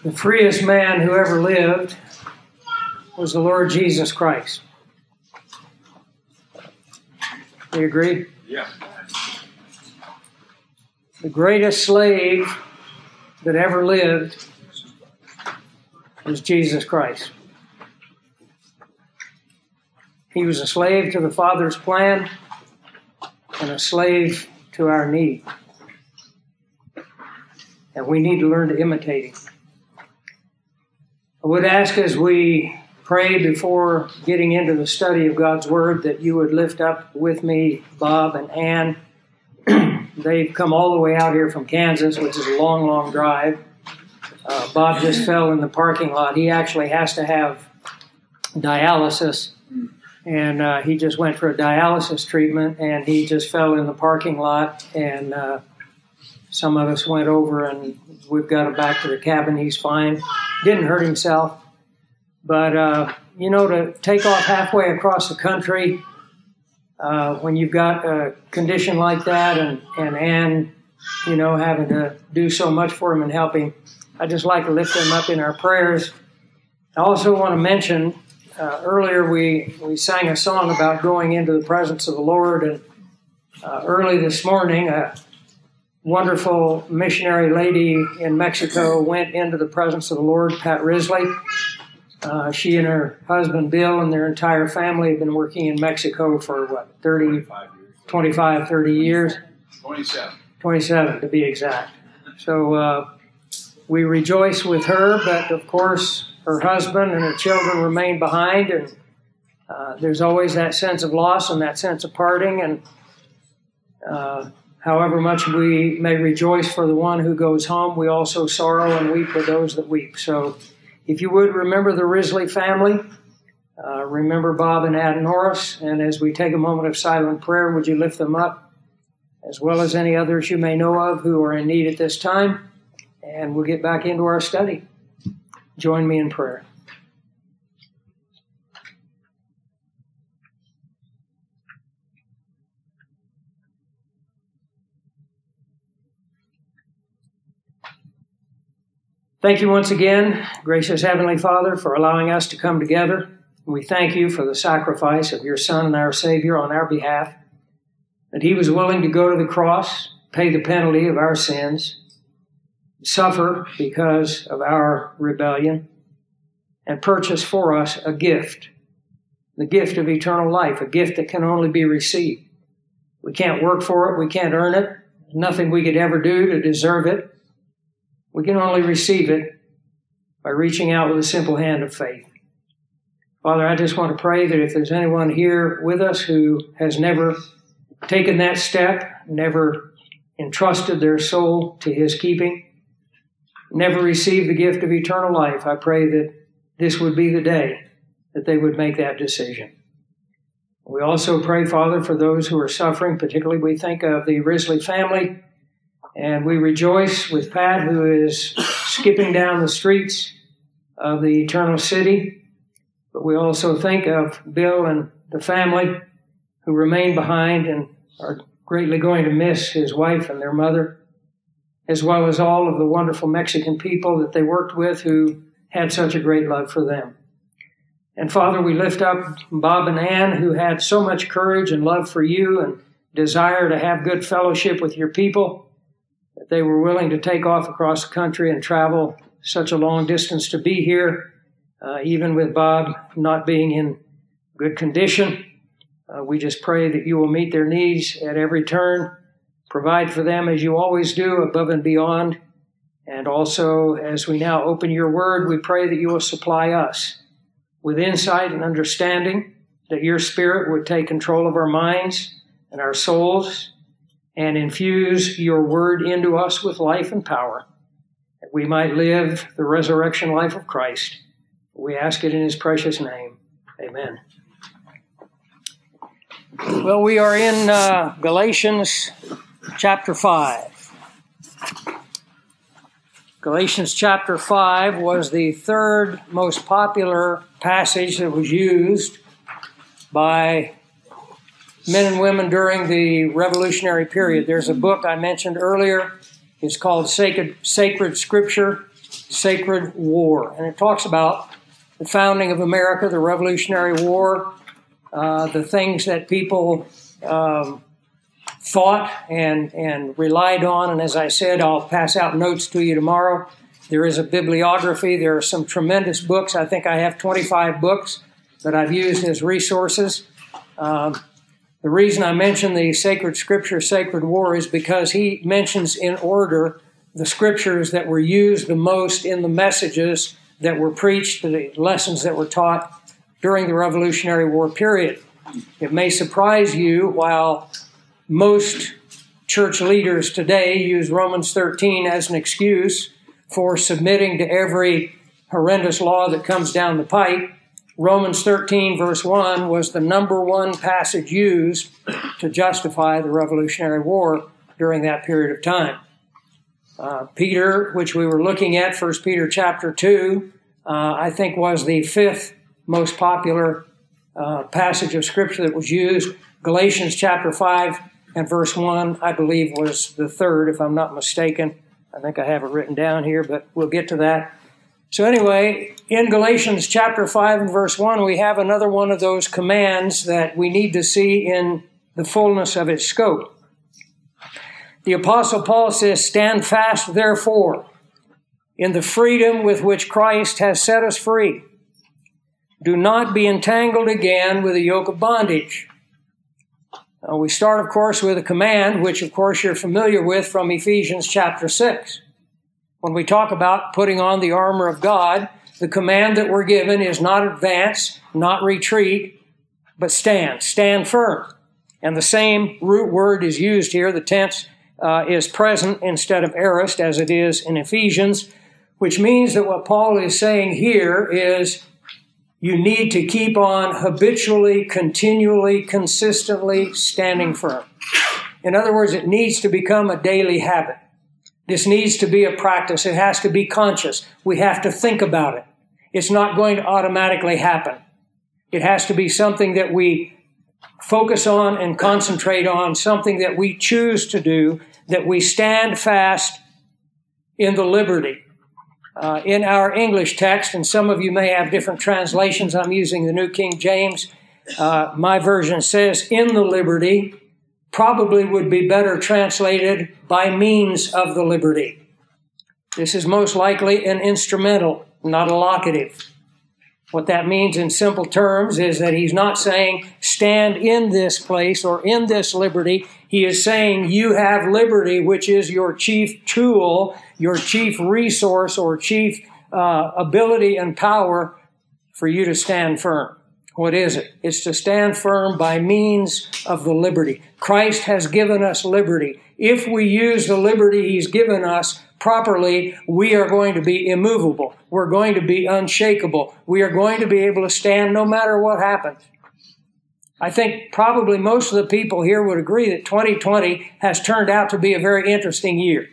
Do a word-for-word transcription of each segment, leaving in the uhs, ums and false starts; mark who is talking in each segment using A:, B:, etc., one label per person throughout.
A: The freest man who ever lived was the Lord Jesus Christ. Do you agree?
B: Yeah.
A: The greatest slave that ever lived was Jesus Christ. He was a slave to the Father's plan and a slave to our need. And we need to learn to imitate him. I would ask as we pray before getting into the study of God's Word that you would lift up with me Bob and Ann. They've come all the way out here from Kansas, which is a long, long drive. Uh, Bob just fell in the parking lot. He actually has to have dialysis, and uh, he just went for a dialysis treatment, and he just fell in the parking lot, and uh, some of us went over, and we've got him back to the cabin. He's fine. Didn't hurt himself. But, uh, you know, to take off halfway across the country, uh, when you've got a condition like that, and, and Ann, you know, having to do so much for him and help him, I just like to lift him up in our prayers. I also want to mention, uh, earlier we, we sang a song about going into the presence of the Lord, and uh, early this morning, a wonderful missionary lady in Mexico went into the presence of the Lord, Pat Risley. Uh, she and her husband, Bill, and their entire family have been working in Mexico for, what, thirty, twenty-five, thirty years?
B: twenty-seven.
A: twenty-seven, to be exact. So uh, we rejoice with her, but of course her husband and her children remain behind, and uh, there's always that sense of loss and that sense of parting, and uh, however much we may rejoice for the one who goes home, we also sorrow and weep with those that weep. So if you would, remember the Risley family. Uh, remember Bob and Ann Norris. And as we take a moment of silent prayer, would you lift them up, as well as any others you may know of who are in need at this time? And we'll get back into our study. Join me in prayer. Thank you once again, gracious Heavenly Father, for allowing us to come together. We thank you for the sacrifice of your Son and our Savior on our behalf, that he was willing to go to the cross, pay the penalty of our sins, suffer because of our rebellion, and purchase for us a gift, the gift of eternal life, a gift that can only be received. We can't work for it. We can't earn it. There's nothing we could ever do to deserve it. We can only receive it by reaching out with a simple hand of faith. Father, I just want to pray that if there's anyone here with us who has never taken that step, never entrusted their soul to his keeping, never received the gift of eternal life, I pray that this would be the day that they would make that decision. We also pray, Father, for those who are suffering, particularly we think of the Risley family. And we rejoice with Pat, who is skipping down the streets of the eternal city. But we also think of Bill and the family who remain behind and are greatly going to miss his wife and their mother, as well as all of the wonderful Mexican people that they worked with who had such a great love for them. And Father, we lift up Bob and Ann, who had so much courage and love for you and desire to have good fellowship with your people, that they were willing to take off across the country and travel such a long distance to be here, uh, even with Bob not being in good condition. Uh, we just pray that you will meet their needs at every turn, provide for them as you always do, above and beyond. And also, as we now open your word, we pray that you will supply us with insight and understanding, that your Spirit would take control of our minds and our souls, and infuse your word into us with life and power, that we might live the resurrection life of Christ. We ask it in his precious name. Amen. Well, we are in uh, Galatians chapter five. Galatians chapter five was the third most popular passage that was used by men and women during the Revolutionary period. There's a book I mentioned earlier. It's called Sacred, Sacred Scripture. Sacred War. And it talks about the founding of America, the Revolutionary War, uh, the things that people um, thought and, and relied on. And as I said, I'll pass out notes to you tomorrow. There is a bibliography. There are some tremendous books. I think I have twenty-five books that I've used as resources. Um, the reason I mention the Sacred Scripture, Sacred War, is because he mentions in order the scriptures that were used the most in the messages that were preached, the lessons that were taught during the Revolutionary War period. It may surprise you, while most church leaders today use Romans thirteen as an excuse for submitting to every horrendous law that comes down the pipe, Romans thirteen verse one was the number one passage used to justify the Revolutionary War during that period of time. Uh, Peter, which we were looking at, First Peter chapter two, uh, I think was the fifth most popular uh, passage of Scripture that was used. Galatians chapter five and verse one, I believe, was the third, if I'm not mistaken. I think I have it written down here, but we'll get to that. So anyway, in Galatians chapter five and verse one, we have another one of those commands that we need to see in the fullness of its scope. The Apostle Paul says, "Stand fast, therefore, in the freedom with which Christ has set us free. Do not be entangled again with a yoke of bondage." Now, we start, of course, with a command, which, of course, you're familiar with from Ephesians chapter six. When we talk about putting on the armor of God, the command that we're given is not advance, not retreat, but stand. Stand firm. And the same root word is used here. The tense uh, is present instead of aorist, as it is in Ephesians, which means that what Paul is saying here is you need to keep on habitually, continually, consistently standing firm. In other words, it needs to become a daily habit. This needs to be a practice. It has to be conscious. We have to think about it. It's not going to automatically happen. It has to be something that we focus on and concentrate on, something that we choose to do, that we stand fast in the liberty. Uh, in our English text, and some of you may have different translations, I'm using the New King James. Uh, my version says, "in the liberty," probably would be better translated "by means of the liberty." This is most likely an instrumental, not a locative. What that means in simple terms is that he's not saying stand in this place or in this liberty. He is saying you have liberty, which is your chief tool, your chief resource or chief uh, ability and power for you to stand firm. What is it? It's to stand firm by means of the liberty. Christ has given us liberty. If we use the liberty he's given us properly, we are going to be immovable. We're going to be unshakable. We are going to be able to stand no matter what happens. I think probably most of the people here would agree that twenty twenty has turned out to be a very interesting year.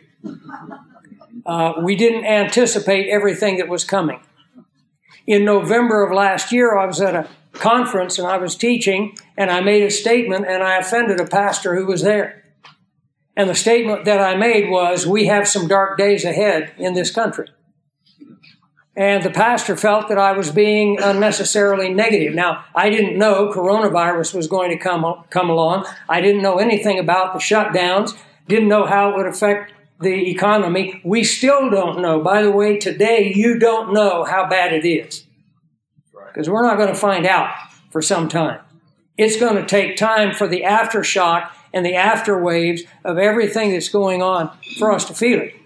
A: Uh, we didn't anticipate everything that was coming. In November of last year, I was at a conference and I was teaching, and I made a statement and I offended a pastor who was there. And the statement that I made was, we have some dark days ahead in this country. And the pastor felt that I was being unnecessarily negative. Now, I didn't know coronavirus was going to come, come along. I didn't know anything about the shutdowns, didn't know how it would affect the economy. We still don't know. By the way, today you don't know how bad it is. Because we're not going to find out for some time. It's going to take time for the aftershock and the after waves of everything that's going on for us to feel it.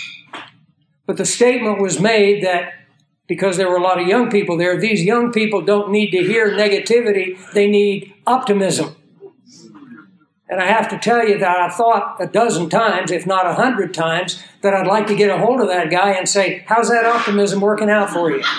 A: But the statement was made that because there were a lot of young people there, these young people don't need to hear negativity, they need optimism. And I have to tell you that I thought a dozen times, if not a hundred times, that I'd like to get a hold of that guy and say, how's that optimism working out for you?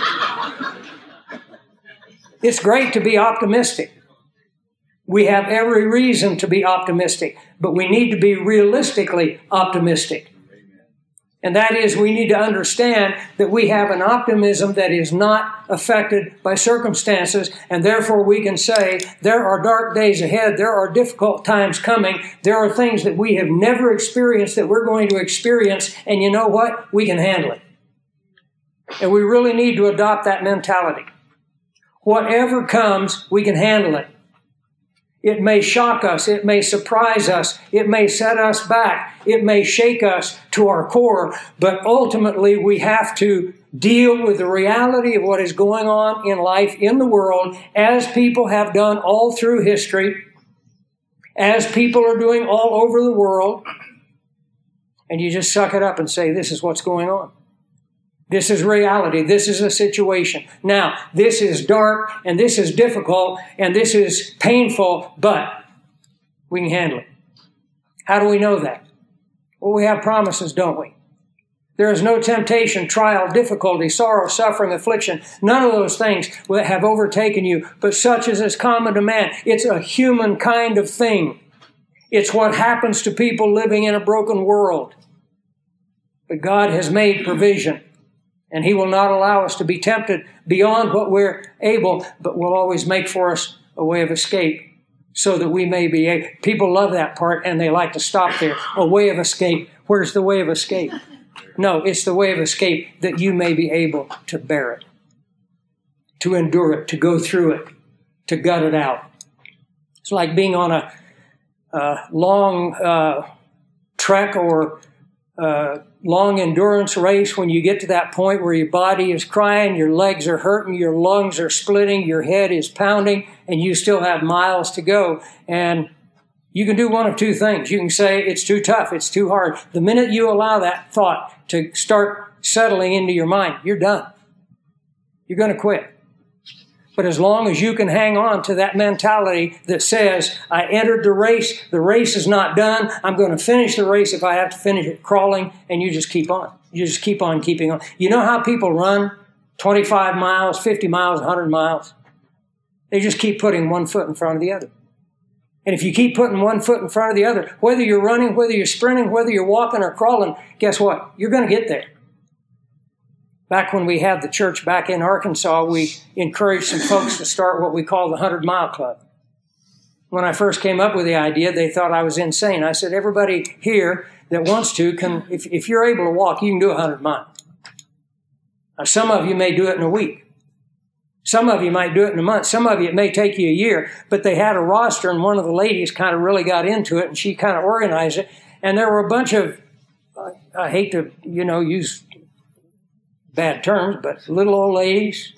A: It's great to be optimistic. We have every reason to be optimistic, but we need to be realistically optimistic. And that is, we need to understand that we have an optimism that is not affected by circumstances, and therefore we can say, there are dark days ahead, there are difficult times coming, there are things that we have never experienced that we're going to experience, and you know what? We can handle it. And we really need to adopt that mentality. Whatever comes, we can handle it. It may shock us. It may surprise us. It may set us back. It may shake us to our core. But ultimately, we have to deal with the reality of what is going on in life, in the world, as people have done all through history, as people are doing all over the world. And you just suck it up and say, this is what's going on. This is reality. This is a situation. Now, this is dark, and this is difficult, and this is painful, but we can handle it. How do we know that? Well, we have promises, don't we? There is no temptation, trial, difficulty, sorrow, suffering, affliction. None of those things have overtaken you, but such as is common to man. It's a human kind of thing. It's what happens to people living in a broken world. But God has made provision. And He will not allow us to be tempted beyond what we're able, but will always make for us a way of escape so that we may be able. People love that part and they like to stop there. A way of escape. Where's the way of escape? No, it's the way of escape that you may be able to bear it, to endure it, to go through it, to gut it out. It's like being on a, a long uh, trek or uh long endurance race. When you get to that point where your body is crying, your legs are hurting, your lungs are splitting, your head is pounding, and you still have miles to go. And you can do one of two things. You can say, it's too tough, it's too hard. The minute you allow that thought to start settling into your mind, you're done. You're going to quit. But as long as you can hang on to that mentality that says, I entered the race, the race is not done, I'm going to finish the race if I have to finish it crawling, and you just keep on. You just keep on keeping on. You know how people run twenty-five miles, fifty miles, one hundred miles? They just keep putting one foot in front of the other. And if you keep putting one foot in front of the other, whether you're running, whether you're sprinting, whether you're walking or crawling, guess what? You're going to get there. Back when we had the church back in Arkansas, we encouraged some folks to start what we call the hundred mile Club. When I first came up with the idea, they thought I was insane. I said, everybody here that wants to, can, if, if you're able to walk, you can do one hundred miles. Now, some of you may do it in a week. Some of you might do it in a month. Some of you, it may take you a year. But they had a roster, and one of the ladies kind of really got into it, and she kind of organized it. And there were a bunch of, uh, I hate to, you know, use bad terms, but little old ladies.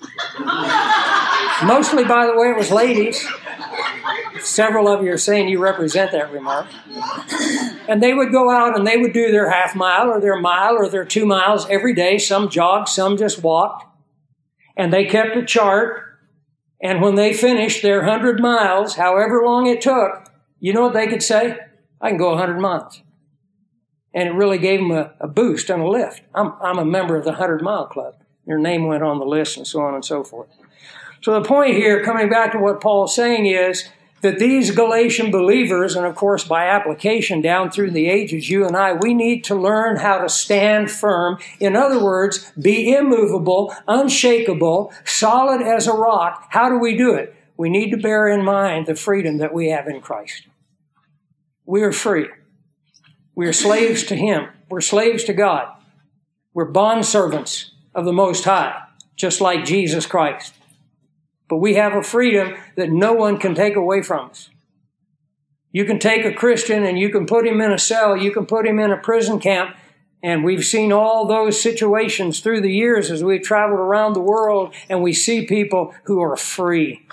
A: Mostly, by the way, it was ladies. Several of you are saying you represent that remark. And they would go out and they would do their half mile or their mile or their two miles every day. Some jogged, some just walked. And they kept a chart. And when they finished their hundred miles, however long it took, you know what they could say? I can go a hundred miles. And it really gave them a, a boost and a lift. I'm, I'm a member of the hundred mile Club. Their name went on the list and so on and so forth. So the point here, coming back to what Paul's saying, is that these Galatian believers, and of course by application down through the ages, you and I, we need to learn how to stand firm. In other words, be immovable, unshakable, solid as a rock. How do we do it? We need to bear in mind the freedom that we have in Christ. We are free. We are slaves to Him. We're slaves to God. We're bondservants of the Most High, just like Jesus Christ. But we have a freedom that no one can take away from us. You can take a Christian and you can put him in a cell, you can put him in a prison camp, and we've seen all those situations through the years as we've traveled around the world, and we see people who are free.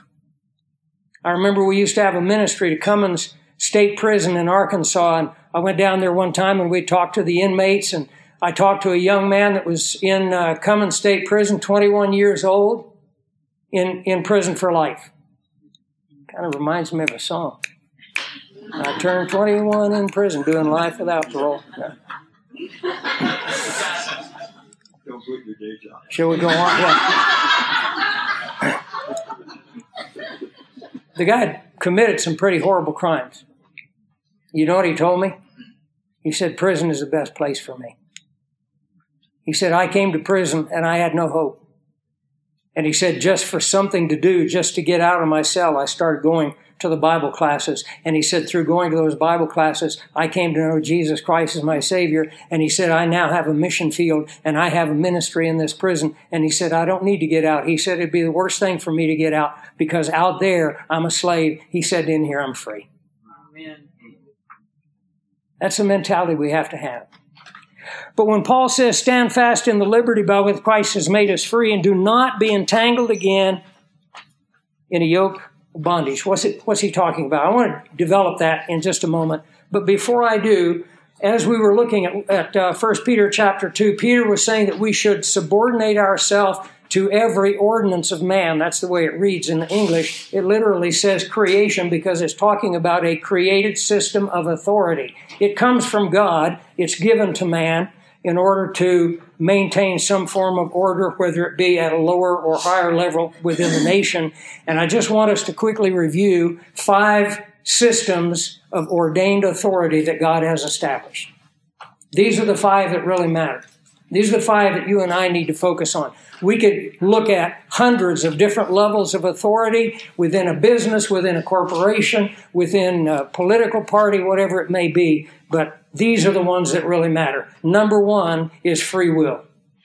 A: I remember we used to have a ministry to Cummins State Prison in Arkansas, and I went down there one time and we talked to the inmates, and I talked to a young man that was in uh, Cummins State Prison, twenty-one years old, in, in prison for life. Kind of reminds me of a song. I turned twenty-one in prison, doing life without parole. Yeah. Shall we go on? Yeah. The guy committed some pretty horrible crimes. You know what he told me? He said, prison is the best place for me. He said, I came to prison and I had no hope. And he said, just for something to do, just to get out of my cell, I started going to the Bible classes. And he said, through going to those Bible classes, I came to know Jesus Christ as my Savior. And he said, I now have a mission field and I have a ministry in this prison. And he said, I don't need to get out. He said, it'd be the worst thing for me to get out because out there, I'm a slave. He said, in here, I'm free. Amen. That's the mentality we have to have. But when Paul says, stand fast in the liberty by which Christ has made us free and do not be entangled again in a yoke of bondage, what's it, what's he talking about? I want to develop that in just a moment. But before I do, as we were looking at, at uh, First Peter chapter two, Peter was saying that we should subordinate ourselves to every ordinance of man. That's the way it reads in the English. It literally says creation because it's talking about a created system of authority. It comes from God. It's given to man in order to maintain some form of order, whether it be at a lower or higher level within the nation. And I just want us to quickly review five systems of ordained authority that God has established. These are the five that really matter. These are the five that you and I need to focus on. We could look at hundreds of different levels of authority within a business, within a corporation, within a political party, whatever it may be. But these are the ones that really matter. Number one is free will.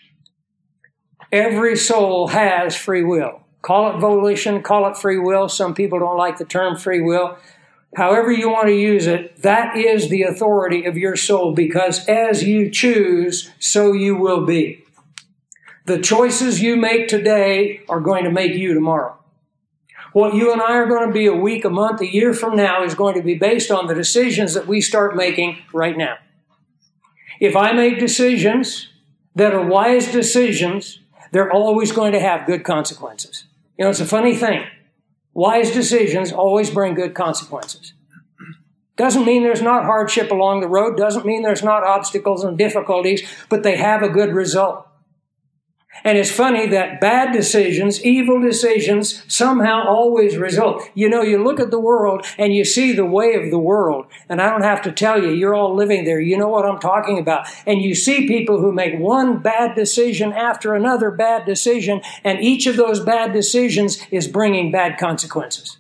A: Every soul has free will. Call it volition, call it free will. Some people don't like the term free will. However you want to use it, that is the authority of your soul because as you choose, so you will be. The choices you make today are going to make you tomorrow. What you and I are going to be a week, a month, a year from now is going to be based on the decisions that we start making right now. If I make decisions that are wise decisions, they're always going to have good consequences. You know, it's a funny thing. Wise decisions always bring good consequences. Doesn't mean there's not hardship along the road, doesn't mean there's not obstacles and difficulties, but they have a good result. And it's funny that bad decisions, evil decisions, somehow always result. You know, you look at the world and you see the way of the world. And I don't have to tell you, you're all living there. You know what I'm talking about. And you see people who make one bad decision after another bad decision. And each of those bad decisions is bringing bad consequences.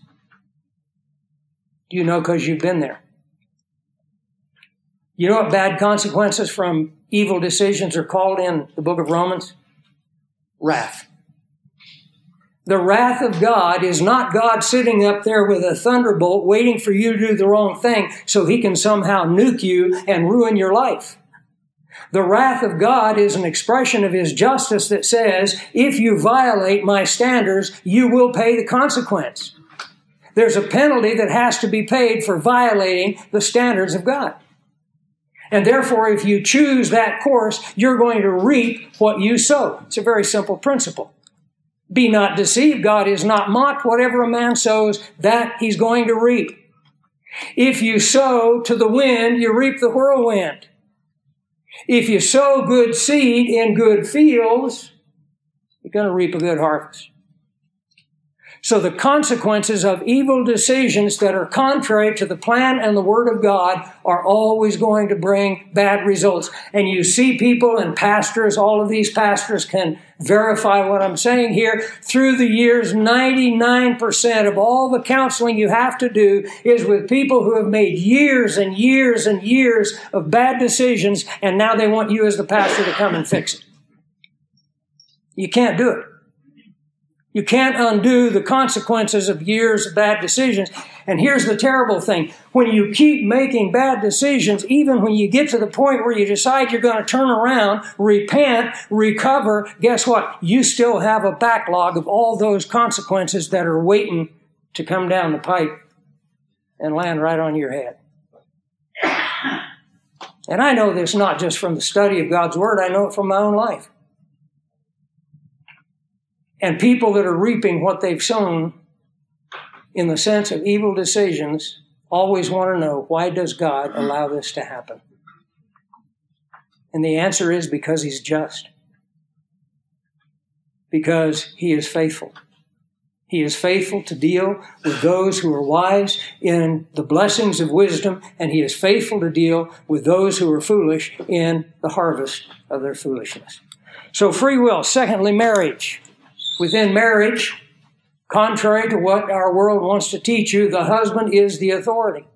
A: You know, because you've been there. You know what bad consequences from evil decisions are called in the book of Romans? Wrath. The wrath of God is not God sitting up there with a thunderbolt waiting for you to do the wrong thing so he can somehow nuke you and ruin your life. The wrath of God is an expression of his justice that says, if you violate my standards, you will pay the consequence. There's a penalty that has to be paid for violating the standards of God. And therefore, if you choose that course, you're going to reap what you sow. It's a very simple principle. Be not deceived. God is not mocked. Whatever a man sows, that he's going to reap. If you sow to the wind, you reap the whirlwind. If you sow good seed in good fields, you're going to reap a good harvest. So the consequences of evil decisions that are contrary to the plan and the Word of God are always going to bring bad results. And you see people and pastors, all of these pastors can verify what I'm saying here. Through the years, ninety-nine percent of all the counseling you have to do is with people who have made years and years and years of bad decisions, and now they want you as the pastor to come and fix it. You can't do it. You can't undo the consequences of years of bad decisions. And here's the terrible thing. When you keep making bad decisions, even when you get to the point where you decide you're going to turn around, repent, recover, guess what? You still have a backlog of all those consequences that are waiting to come down the pipe and land right on your head. And I know this not just from the study of God's Word. I know it from my own life. And people that are reaping what they've sown in the sense of evil decisions always want to know, why does God allow this to happen? And the answer is because he's just. Because he is faithful. He is faithful to deal with those who are wise in the blessings of wisdom, and he is faithful to deal with those who are foolish in the harvest of their foolishness. So free will. Secondly, marriage. within marriage, contrary to what our world wants to teach you, the husband is the authority.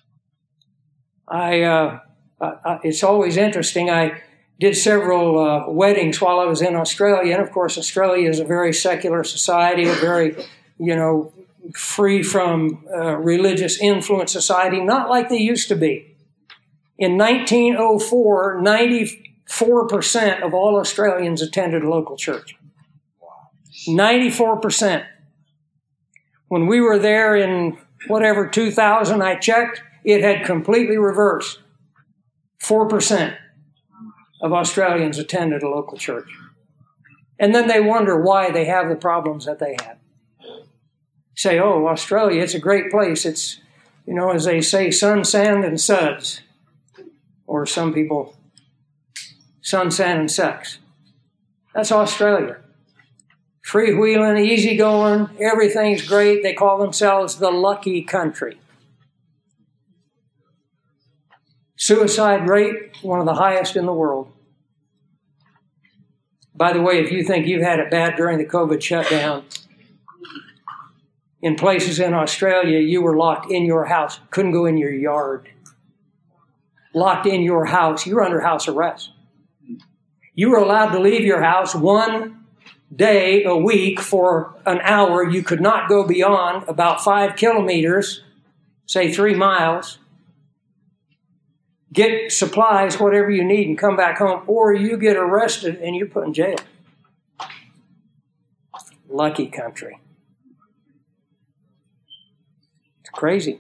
A: I, uh, I it's always interesting. I did several uh, weddings while I was in Australia, and of course, Australia is a very secular society, a very, you know, free from uh, religious influence society, not like they used to be. In nineteen oh four, ninety-four percent of all Australians attended a local church. ninety-four percent. When we were there in whatever two thousand, I checked, it had completely reversed. four percent of Australians attended a local church. And then they wonder why they have the problems that they have. Say, oh, Australia, it's a great place. It's, you know, as they say, sun, sand, and suds. Or some people, sun, sand, and sex. That's Australia. Freewheeling, easygoing, everything's great. They call themselves the lucky country. Suicide rate, one of the highest in the world. By the way, if you think you've had it bad during the COVID shutdown, in places in Australia, you were locked in your house, couldn't go in your yard. Locked in your house, you were under house arrest. You were allowed to leave your house one day a week for an hour. You could not go beyond about five kilometers, say three miles. Get supplies, whatever you need, and come back home, or you get arrested and you're put in jail. Lucky country. It's crazy.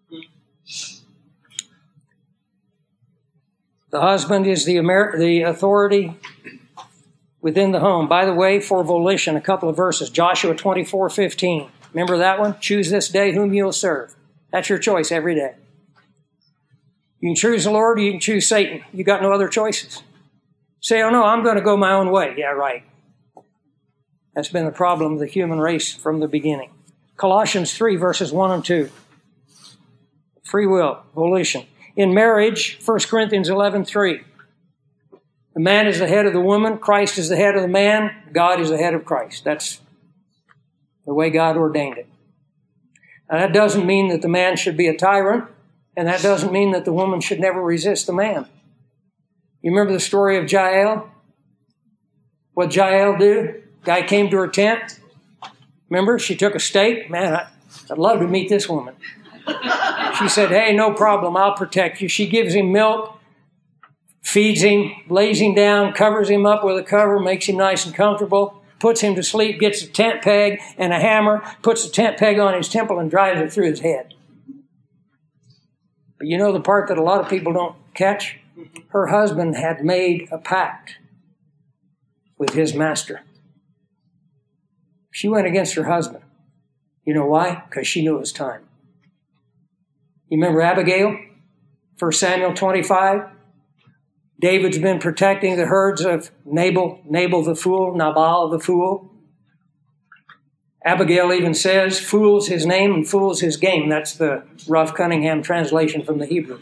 A: The husband is the, Amer- the authority within the home. By the way, for volition, a couple of verses. Joshua twenty-four fifteen. Remember that one? Choose this day whom you'll serve. That's your choice every day. You can choose the Lord or you can choose Satan. You got no other choices. Say, oh no, I'm going to go my own way. Yeah, right. That's been the problem of the human race from the beginning. Colossians three, verses one and two. Free will, volition. In marriage, First Corinthians eleven three. The man is the head of the woman. Christ is the head of the man. God is the head of Christ. That's the way God ordained it. Now, that doesn't mean that the man should be a tyrant. And that doesn't mean that the woman should never resist the man. You remember the story of Jael? What Jael did? Guy came to her tent. Remember? She took a steak. Man, I, I'd love to meet this woman. She said, hey, no problem. I'll protect you. She gives him milk, feeds him, lays him down, covers him up with a cover, makes him nice and comfortable, puts him to sleep, gets a tent peg and a hammer, puts the tent peg on his temple and drives it through his head. But you know the part that a lot of people don't catch? Her husband had made a pact with his master. She went against her husband. You know why? Because she knew it was time. You remember Abigail? First Samuel twenty-five? David's been protecting the herds of Nabal, Nabal the fool, Nabal the fool. Abigail even says, fool's his name and fool's his game. That's the Ruff Cunningham translation from the Hebrew.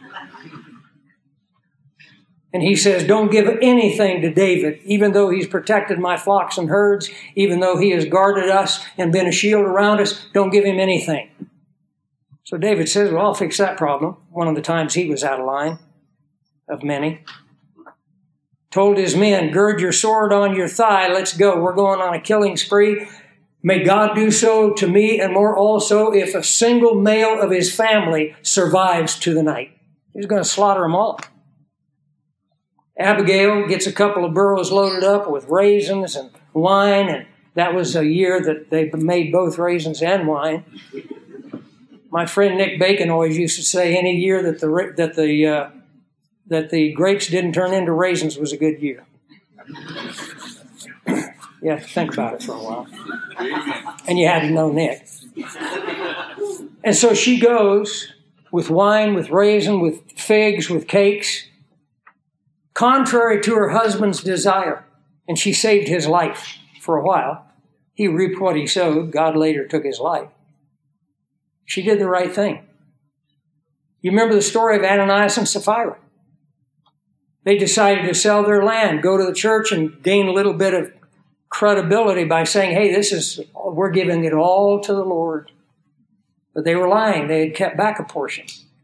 A: And he says, don't give anything to David, even though he's protected my flocks and herds, even though he has guarded us and been a shield around us, don't give him anything. So David says, well, I'll fix that problem. One of the times he was out of line, of many. Told his men, gird your sword on your thigh, let's go. We're going on a killing spree. May God do so to me and more also if a single male of his family survives to the night. He's going to slaughter them all. Abigail gets a couple of burros loaded up with raisins and wine, and that was a year that they made both raisins and wine. My friend Nick Bacon always used to say any year that the that the uh, that the grapes didn't turn into raisins was a good year. You have to think about it for a while. And you had to know Nick. And so she goes with wine, with raisin, with figs, with cakes, contrary to her husband's desire. And she saved his life for a while. He reaped what he sowed. God later took his life. She did the right thing. You remember the story of Ananias and Sapphira. They decided to sell their land, go to the church and gain a little bit of credibility by saying, hey, this is, we're giving it all to the Lord. But they were lying. They had kept back a portion.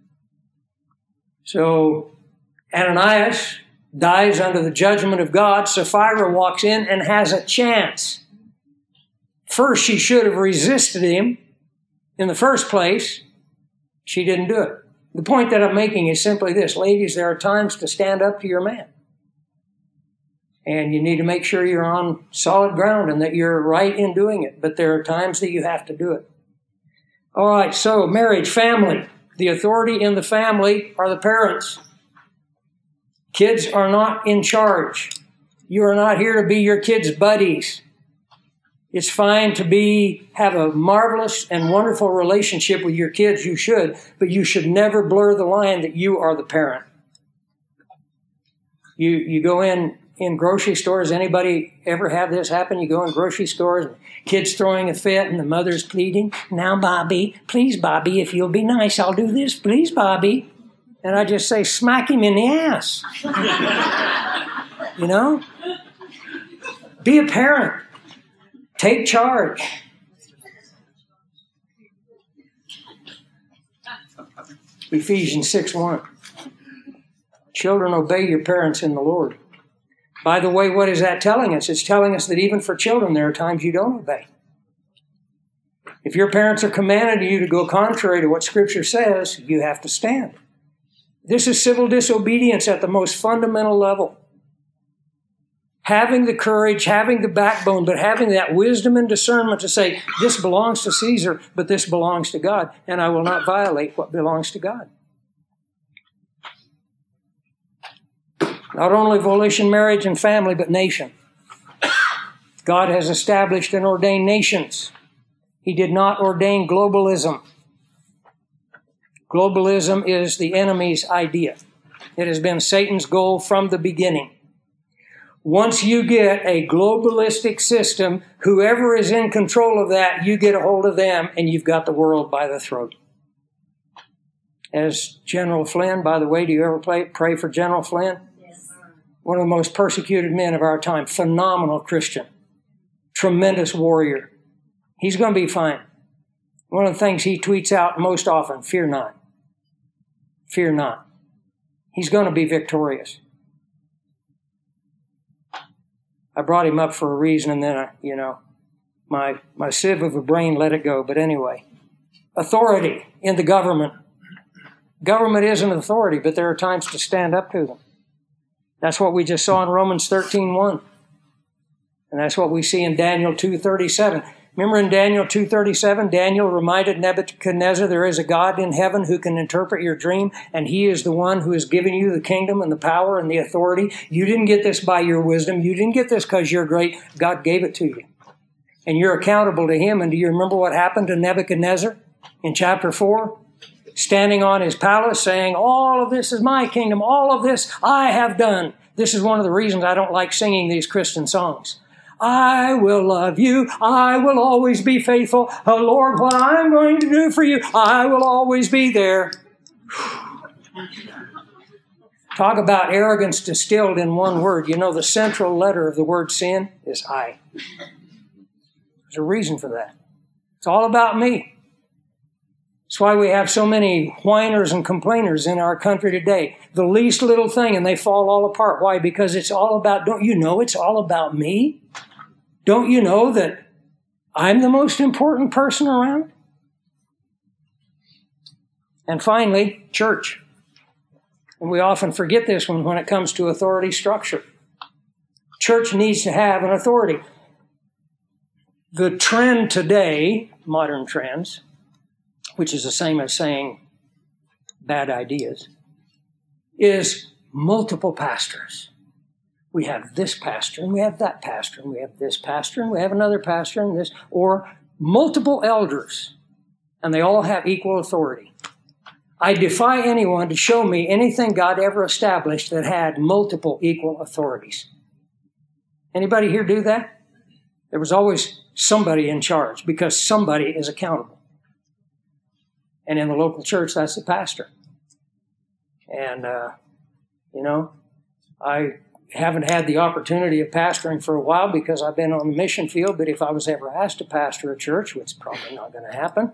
A: So Ananias dies under the judgment of God. Sapphira walks in and has a chance. First, she should have resisted him in the first place. She didn't do it. The point that I'm making is simply this. Ladies, there are times to stand up to your man. And you need to make sure you're on solid ground and that you're right in doing it. But there are times that you have to do it. All right, so marriage, family. The authority in the family are the parents. Kids are not in charge. You are not here to be your kids' buddies. It's fine to be have a marvelous and wonderful relationship with your kids. You should, but you should never blur the line that you are the parent. You you go in in grocery stores. Anybody ever have this happen? You go in grocery stores, kids throwing a fit, and the mother's pleading, "Now, Bobby, please, Bobby, if you'll be nice, I'll do this, please, Bobby." And I just say, smack him in the ass. You know? Be a parent. Take charge. Ephesians six one. Children, obey your parents in the Lord. By the way, what is that telling us? It's telling us that even for children, there are times you don't obey. If your parents are commanding you to go contrary to what Scripture says, you have to stand. This is civil disobedience at the most fundamental level. Having the courage, having the backbone, but having that wisdom and discernment to say, this belongs to Caesar, but this belongs to God, and I will not violate what belongs to God. Not only volition, marriage, and family, but nation. God has established and ordained nations. He did not ordain globalism. Globalism is the enemy's idea. It has been Satan's goal from the beginning. Once you get a globalistic system, whoever is in control of that, you get a hold of them and you've got the world by the throat. As General Flynn, by the way, do you ever play, pray for General Flynn? Yes. One of the most persecuted men of our time. Phenomenal Christian. Tremendous warrior. He's going to be fine. One of the things he tweets out most often, fear not. Fear not. He's going to be victorious. I brought him up for a reason, and then, I, you know, my my sieve of a brain let it go. But anyway, authority in the government. Government is an authority, but there are times to stand up to them. That's what we just saw in Romans thirteen one. And that's what we see in Daniel two thirty-seven. Remember in Daniel two thirty-seven, Daniel reminded Nebuchadnezzar there is a God in heaven who can interpret your dream, and he is the one who has given you the kingdom and the power and the authority. You didn't get this by your wisdom. You didn't get this because you're great. God gave it to you. And you're accountable to him. And do you remember what happened to Nebuchadnezzar in chapter four? Standing on his palace saying, all of this is my kingdom. All of this I have done. This is one of the reasons I don't like singing these Christian songs. I will love you. I will always be faithful. Oh, Lord, what I'm going to do for you, I will always be there. Talk about arrogance distilled in one word. You know, the central letter of the word sin is I. There's a reason for that. It's all about me. That's why we have so many whiners and complainers in our country today. The least little thing and they fall all apart. Why? Because it's all about, don't you know it's all about me? Don't you know that I'm the most important person around? And finally, church. And we often forget this one when it comes to authority structure. Church needs to have an authority. The trend today, modern trends, which is the same as saying bad ideas, is multiple pastors. We have this pastor, and we have that pastor, and we have this pastor, and we have another pastor, and this, or multiple elders, and they all have equal authority. I defy anyone to show me anything God ever established that had multiple equal authorities. Anybody here do that? There was always somebody in charge, because somebody is accountable. And in the local church, that's the pastor. And, uh, you know, I haven't had the opportunity of pastoring for a while because I've been on the mission field, but if I was ever asked to pastor a church, which is probably not going to happen,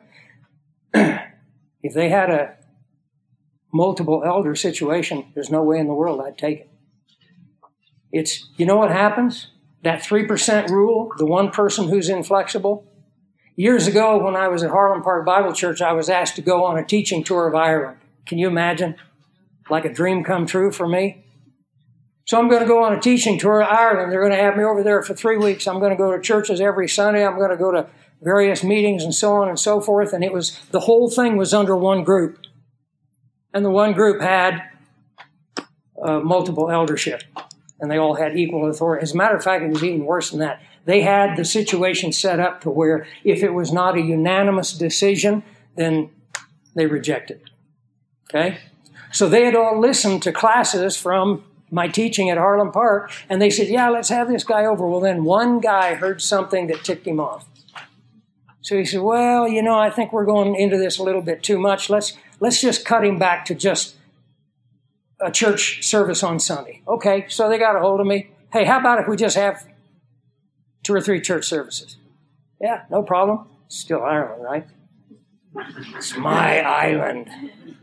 A: if they had a multiple elder situation, there's no way in the world I'd take it. It's, you know what happens? That three percent rule, the one person who's inflexible. Years ago, when I was at Harlem Park Bible Church, I was asked to go on a teaching tour of Ireland. Can you imagine? Like a dream come true for me. So I'm going to go on a teaching tour of Ireland. They're going to have me over there for three weeks. I'm going to go to churches every Sunday. I'm going to go to various meetings and so on and so forth. And it was, the whole thing was under one group. And the one group had uh, multiple eldership. And they all had equal authority. As a matter of fact, it was even worse than that. They had the situation set up to where if it was not a unanimous decision, then they rejected it. Okay? So they had all listened to classes from my teaching at Harlem Park, and they said, yeah, let's have this guy over. Well, then one guy heard something that ticked him off. So he said, well, you know, I think we're going into this a little bit too much. Let's let's just cut him back to just a church service on Sunday. Okay, so they got a hold of me. Hey, how about if we just have two or three church services? Yeah, no problem. Still Ireland, right? It's my island.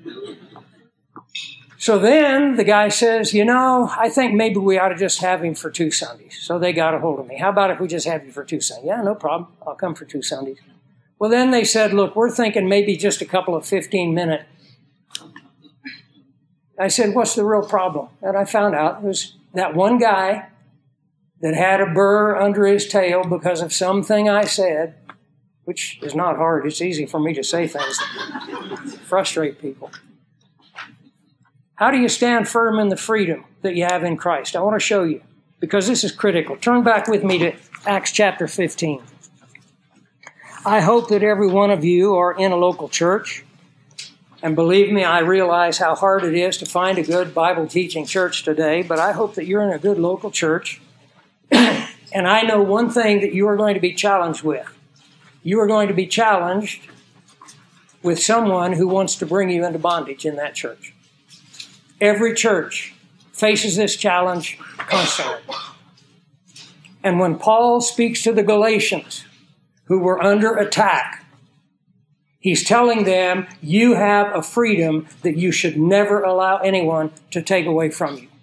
A: So then the guy says, you know, I think maybe we ought to just have him for two Sundays. So they got a hold of me. How about if we just have you for two Sundays? Yeah, no problem. I'll come for two Sundays. Well, then they said, look, we're thinking maybe just a couple of fifteen-minute. I said, what's the real problem? And I found out it was that one guy that had a burr under his tail because of something I said, which is not hard. It's easy for me to say things that frustrate people. How do you stand firm in the freedom that you have in Christ? I want to show you, because this is critical. Turn back with me to Acts chapter fifteen. I hope that every one of you are in a local church. And believe me, I realize how hard it is to find a good Bible teaching church today, but I hope that you're in a good local church. And I know one thing that you are going to be challenged with. You are going to be challenged with someone who wants to bring you into bondage in that church. Every church faces this challenge constantly. And when Paul speaks to the Galatians, who were under attack, he's telling them, you have a freedom that you should never allow anyone to take away from you.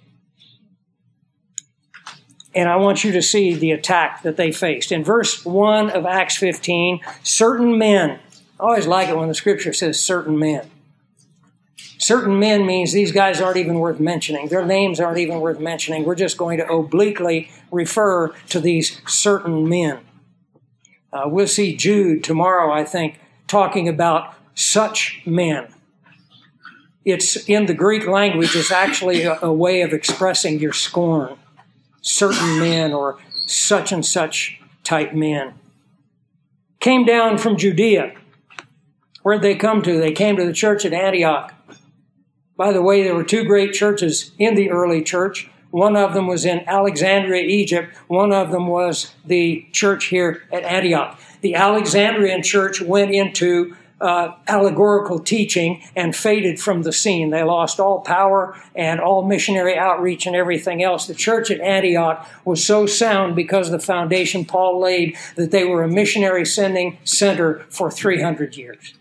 A: And I want you to see the attack that they faced. In verse one of Acts fifteen, certain men, I always like it when the scripture says certain men. Certain men means these guys aren't even worth mentioning. Their names aren't even worth mentioning. We're just going to obliquely refer to these certain men. Uh, we'll see Jude tomorrow, I think, talking about such men. It's in the Greek language, it's actually a, a way of expressing your scorn. Certain men or such and such type men. Came down from Judea. Where'd they come to? They came to the church at Antioch. By the way, there were two great churches in the early church. One of them was in Alexandria, Egypt. One of them was the church here at Antioch. The Alexandrian church went into uh, allegorical teaching and faded from the scene. They lost all power and all missionary outreach and everything else. The church at Antioch was so sound because of the foundation Paul laid that they were a missionary sending center for three hundred years.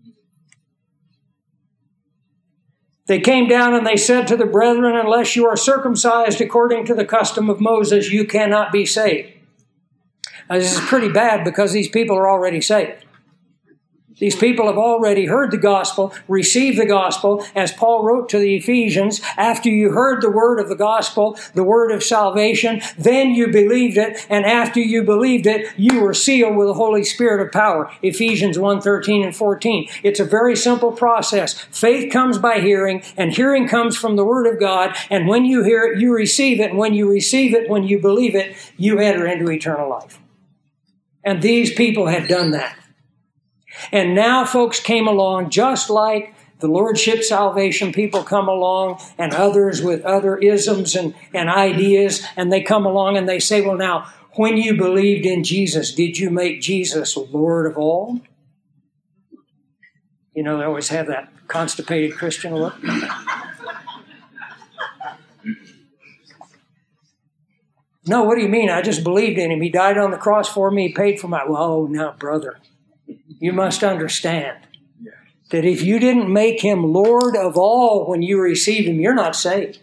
A: They came down and they said to the brethren, unless you are circumcised according to the custom of Moses, you cannot be saved. Now, this is pretty bad because these people are already saved. These people have already heard the gospel, received the gospel, as Paul wrote to the Ephesians, after you heard the word of the gospel, the word of salvation, then you believed it, and after you believed it, you were sealed with the Holy Spirit of power. Ephesians one, thirteen and fourteen. It's a very simple process. Faith comes by hearing, and hearing comes from the word of God, and when you hear it, you receive it, and when you receive it, when you believe it, you enter into eternal life. And these people had done that. And now folks came along just like the Lordship Salvation people come along and others with other isms and, and ideas, and they come along and they say, well, now, when you believed in Jesus, did you make Jesus Lord of all? You know, they always have that constipated Christian look. No, what do you mean? I just believed in him. He died on the cross for me. He paid for my... Well, oh, no, brother. You must understand that if you didn't make him Lord of all when you received him, you're not saved.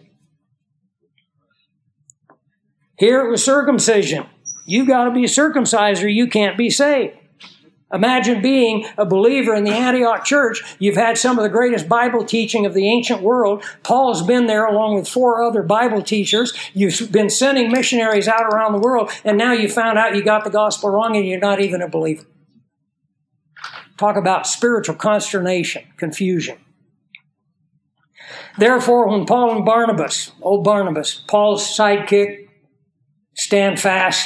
A: Here it was circumcision. You got to be circumcised or you can't be saved. Imagine being a believer in the Antioch church. You've had some of the greatest Bible teaching of the ancient world. Paul's been there along with four other Bible teachers. You've been sending missionaries out around the world, and now you found out you got the gospel wrong and you're not even a believer. Talk about spiritual consternation, confusion. Therefore, when Paul and Barnabas, old Barnabas, Paul's sidekick, stand fast,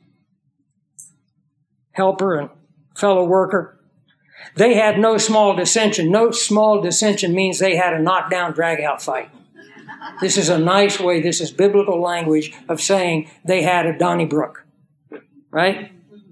A: helper and fellow worker, they had no small dissension. No small dissension means they had a knockdown, drag-out fight. This is a nice way, this is biblical language of saying they had a Donnybrook, right?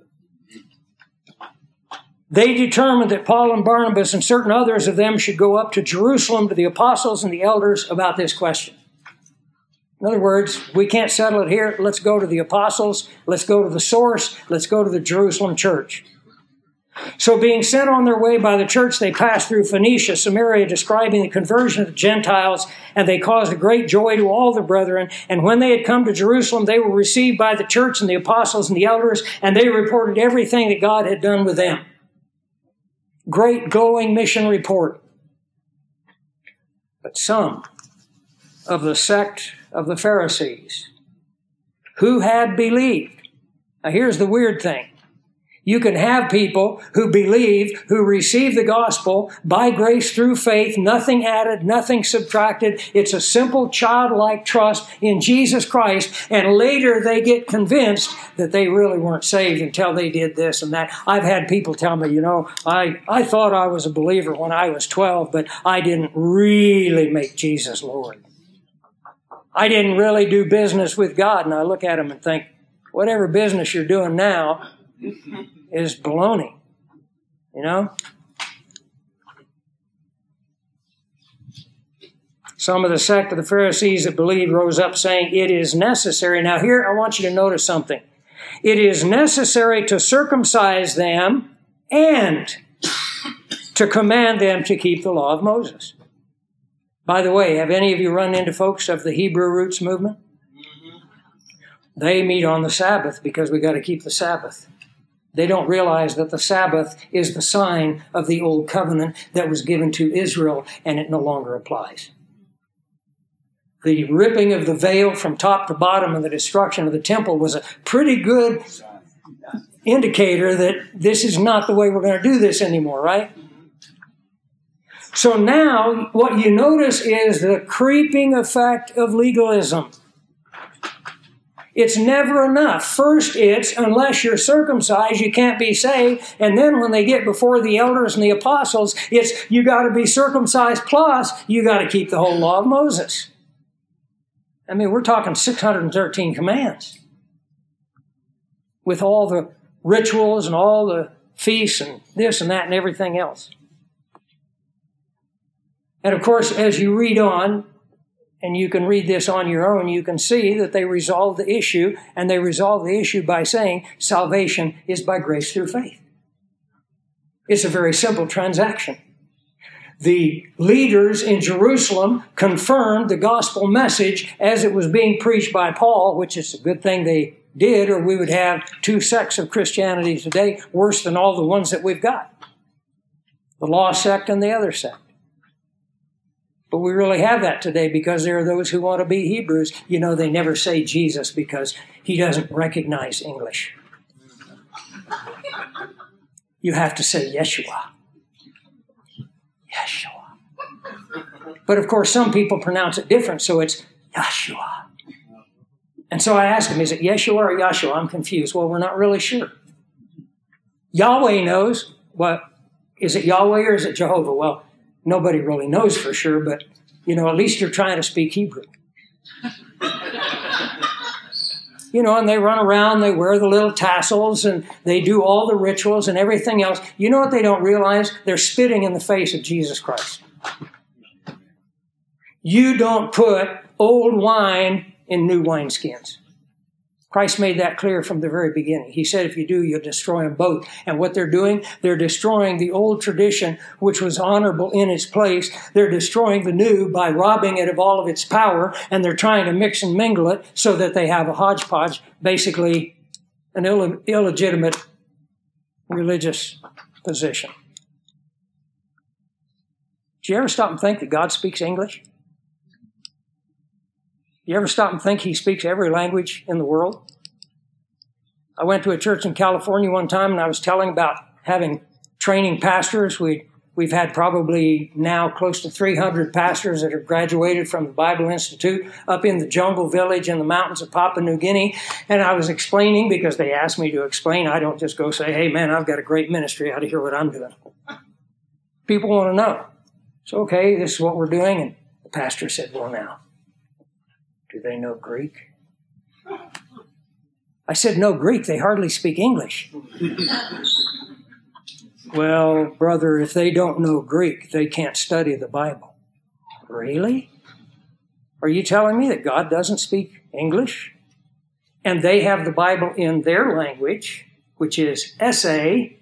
A: They determined that Paul and Barnabas and certain others of them should go up to Jerusalem to the apostles and the elders about this question. In other words, we can't settle it here. Let's go to the apostles. Let's go to the source. Let's go to the Jerusalem church. So being sent on their way by the church, they passed through Phoenicia, Samaria, describing the conversion of the Gentiles, and they caused a great joy to all the brethren. And when they had come to Jerusalem, they were received by the church and the apostles and the elders, and they reported everything that God had done with them. Great glowing mission report. But some of the sect of the Pharisees who had believed. Now here's the weird thing. You can have people who believe, who receive the gospel by grace through faith, nothing added, nothing subtracted. It's a simple childlike trust in Jesus Christ, and later they get convinced that they really weren't saved until they did this and that. I've had people tell me, you know, I, I thought I was a believer when I was twelve, but I didn't really make Jesus Lord. I didn't really do business with God. And I look at them and think, whatever business you're doing now is baloney, you know? Some of the sect of the Pharisees that believed rose up saying, it is necessary. Now here, I want you to notice something. It is necessary to circumcise them and to command them to keep the law of Moses. By the way, have any of you run into folks of the Hebrew roots movement? They meet on the Sabbath because we got to keep the Sabbath. They don't realize that the Sabbath is the sign of the old covenant that was given to Israel, and it no longer applies. The ripping of the veil from top to bottom and the destruction of the temple was a pretty good indicator that this is not the way we're going to do this anymore, right? So now what you notice is the creeping effect of legalism. It's never enough. First, it's unless you're circumcised, you can't be saved. And then when they get before the elders and the apostles, it's you got to be circumcised plus you got to keep the whole law of Moses. I mean, we're talking six hundred thirteen commands with all the rituals and all the feasts and this and that and everything else. And of course, as you read on, and you can read this on your own, you can see that they resolve the issue, and they resolve the issue by saying salvation is by grace through faith. It's a very simple transaction. The leaders in Jerusalem confirmed the gospel message as it was being preached by Paul, which is a good thing they did, or we would have two sects of Christianity today worse than all the ones that we've got. The law sect and the other sect. But we really have that today because there are those who want to be Hebrews. You know, they never say Jesus because he doesn't recognize English. You have to say Yeshua. Yeshua. But of course, some people pronounce it different, so it's Yeshua. And so I asked him, is it Yeshua or Yeshua? I'm confused. Well, we're not really sure. Yahweh knows. What, is it Yahweh or is it Jehovah? Well, nobody really knows for sure, but, you know, at least you're trying to speak Hebrew. You know, and they run around, they wear the little tassels, and they do all the rituals and everything else. You know what they don't realize? They're spitting in the face of Jesus Christ. You don't put old wine in new wineskins. Christ made that clear from the very beginning. He said, if you do, you'll destroy them both. And what they're doing, they're destroying the old tradition, which was honorable in its place. They're destroying the new by robbing it of all of its power, and they're trying to mix and mingle it so that they have a hodgepodge, basically an Ill- illegitimate religious position. Do you ever stop and think that God speaks English? You ever stop and think he speaks every language in the world? I went to a church in California one time, and I was telling about having training pastors. We, we've had probably now close to three hundred pastors that have graduated from the Bible Institute up in the jungle village in the mountains of Papua New Guinea. And I was explaining, because they asked me to explain. I don't just go say, hey, man, I've got a great ministry. How to hear what I'm doing? People want to know. So, okay, this is what we're doing. And the pastor said, well, now, do they know Greek? I said, no Greek. They hardly speak English. Well, brother, if they don't know Greek, they can't study the Bible. Really? Are you telling me that God doesn't speak English? And they have the Bible in their language, which is S A.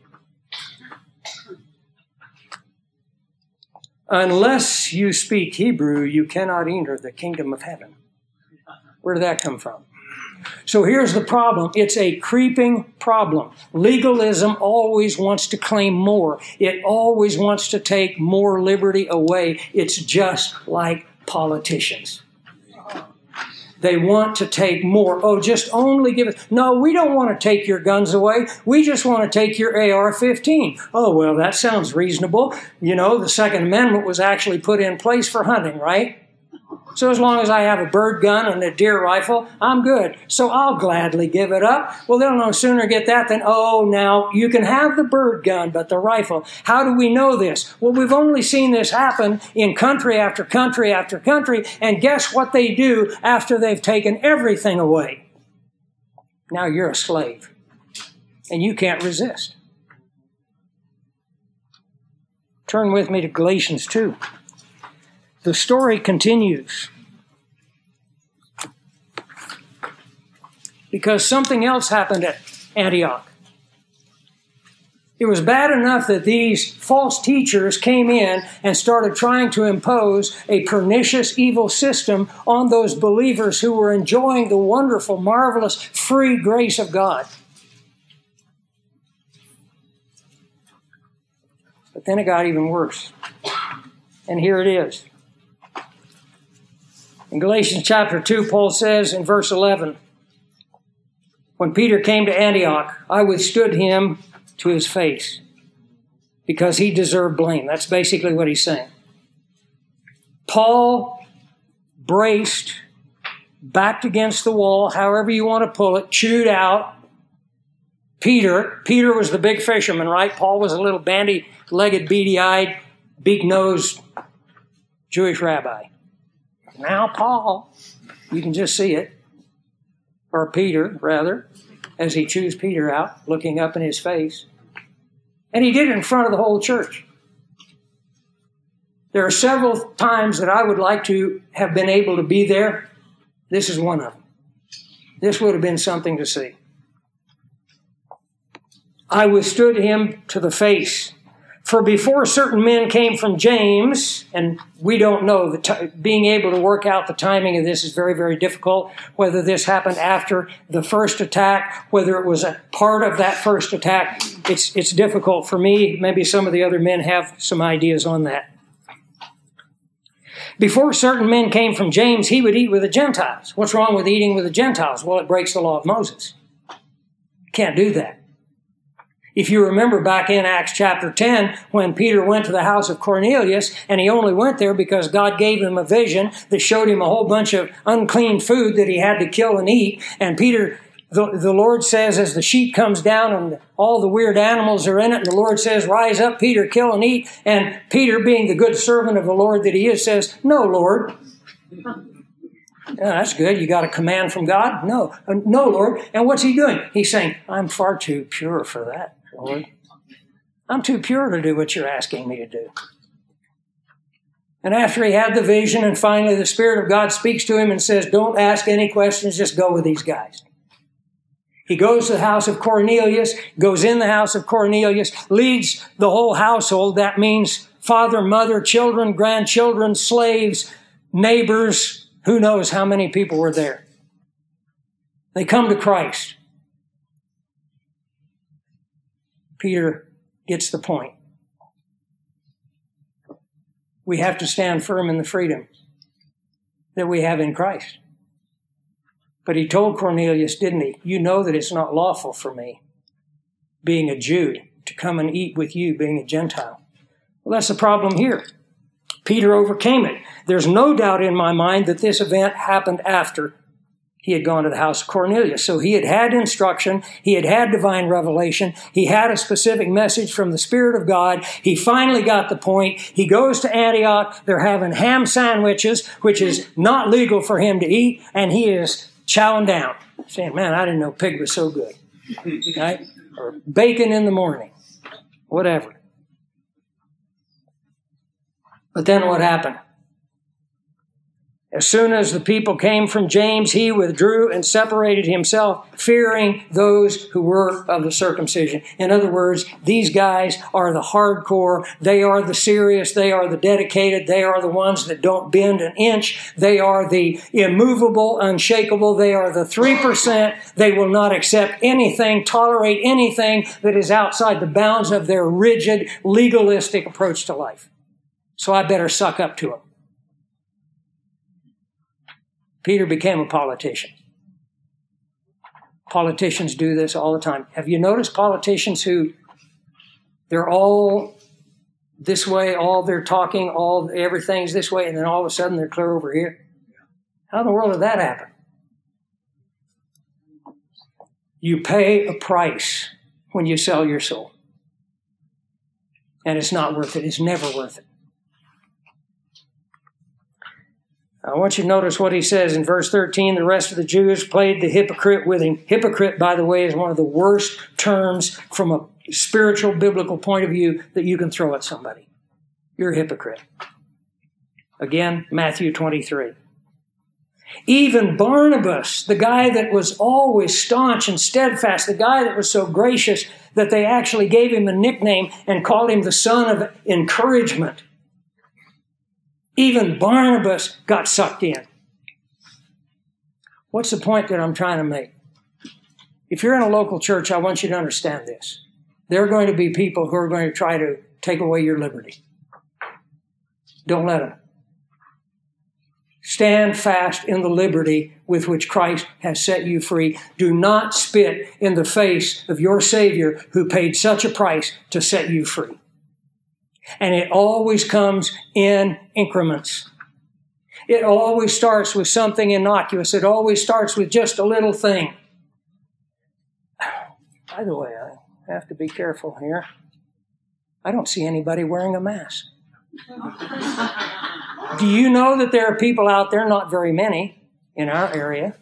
A: Unless you speak Hebrew, you cannot enter the kingdom of heaven. Where did that come from? So here's the problem. It's a creeping problem. Legalism always wants to claim more. It always wants to take more liberty away. It's just like politicians. They want to take more. Oh, just only give it. No, we don't want to take your guns away. We just want to take your A R fifteen. Oh, well, that sounds reasonable. You know, the Second Amendment was actually put in place for hunting, right? So as long as I have a bird gun and a deer rifle, I'm good. So I'll gladly give it up. Well, they'll no sooner get that than, oh, now you can have the bird gun, but the rifle. How do we know this? Well, we've only seen this happen in country after country after country. And guess what they do after they've taken everything away? Now you're a slave. And you can't resist. Turn with me to Galatians two. The story continues. Because something else happened at Antioch. It was bad enough that these false teachers came in and started trying to impose a pernicious, evil system on those believers who were enjoying the wonderful, marvelous, free grace of God. But then it got even worse. And here it is. In Galatians chapter two, Paul says in verse eleven, when Peter came to Antioch, I withstood him to his face because he deserved blame. That's basically what he's saying. Paul braced, backed against the wall, however you want to pull it, chewed out Peter. Peter was the big fisherman, right? Paul was a little bandy-legged, beady-eyed, beak-nosed Jewish rabbi. Now Paul, you can just see it, or Peter, rather, as he chews Peter out, looking up in his face. And he did it in front of the whole church. There are several times that I would like to have been able to be there. This is one of them. This would have been something to see. I withstood him to the face. For before certain men came from James, and we don't know, the t- being able to work out the timing of this is very, very difficult, whether this happened after the first attack, whether it was a part of that first attack, it's, it's difficult for me. Maybe some of the other men have some ideas on that. Before certain men came from James, he would eat with the Gentiles. What's wrong with eating with the Gentiles? Well, it breaks the law of Moses. Can't do that. If you remember back in Acts chapter ten, when Peter went to the house of Cornelius, and he only went there because God gave him a vision that showed him a whole bunch of unclean food that he had to kill and eat. And Peter, the, the Lord says, as the sheet comes down and all the weird animals are in it, and the Lord says, rise up, Peter, kill and eat. And Peter, being the good servant of the Lord that he is, says, no, Lord. Yeah, that's good. You got a command from God? No. Uh, no, Lord. And what's he doing? He's saying, I'm far too pure for that, Lord. I'm too pure to do what you're asking me to do. And after he had the vision, and finally the Spirit of God speaks to him and says, don't ask any questions, just go with these guys. He goes to the house of Cornelius, goes in the house of Cornelius, leads the whole household. That means father, mother, children, grandchildren, slaves, neighbors. Who knows how many people were there? They come to Christ. Peter gets the point. We have to stand firm in the freedom that we have in Christ. But he told Cornelius, didn't he? You know that it's not lawful for me, being a Jew, to come and eat with you, being a Gentile. Well, that's the problem here. Peter overcame it. There's no doubt in my mind that this event happened after he had gone to the house of Cornelius. So he had had instruction. He had had divine revelation. He had a specific message from the Spirit of God. He finally got the point. He goes to Antioch. They're having ham sandwiches, which is not legal for him to eat, and he is chowing down, saying, man, I didn't know pig was so good. Right? Or bacon in the morning. Whatever. But then what happened? As soon as the people came from James, he withdrew and separated himself, fearing those who were of the circumcision. In other words, these guys are the hardcore. They are the serious. They are the dedicated. They are the ones that don't bend an inch. They are the immovable, unshakable. They are the three percent. They will not accept anything, tolerate anything that is outside the bounds of their rigid, legalistic approach to life. So I better suck up to them. Peter became a politician. Politicians do this all the time. Have you noticed politicians who, they're all this way, all they're talking, all everything's this way, and then all of a sudden they're clear over here? How in the world did that happen? You pay a price when you sell your soul. And it's not worth it. It's never worth it. I want you to notice what he says in verse thirteen. The rest of the Jews played the hypocrite with him. Hypocrite, by the way, is one of the worst terms from a spiritual, biblical point of view that you can throw at somebody. You're a hypocrite. Again, Matthew twenty-three. Even Barnabas, the guy that was always staunch and steadfast, the guy that was so gracious that they actually gave him a nickname and called him the son of encouragement. Even Barnabas got sucked in. What's the point that I'm trying to make? If you're in a local church, I want you to understand this. There are going to be people who are going to try to take away your liberty. Don't let them. Stand fast in the liberty with which Christ has set you free. Do not spit in the face of your Savior who paid such a price to set you free. And it always comes in increments. It always starts with something innocuous. It always starts with just a little thing. By the way, I have to be careful here. I don't see anybody wearing a mask. Do you know that there are people out there, not very many, in our area?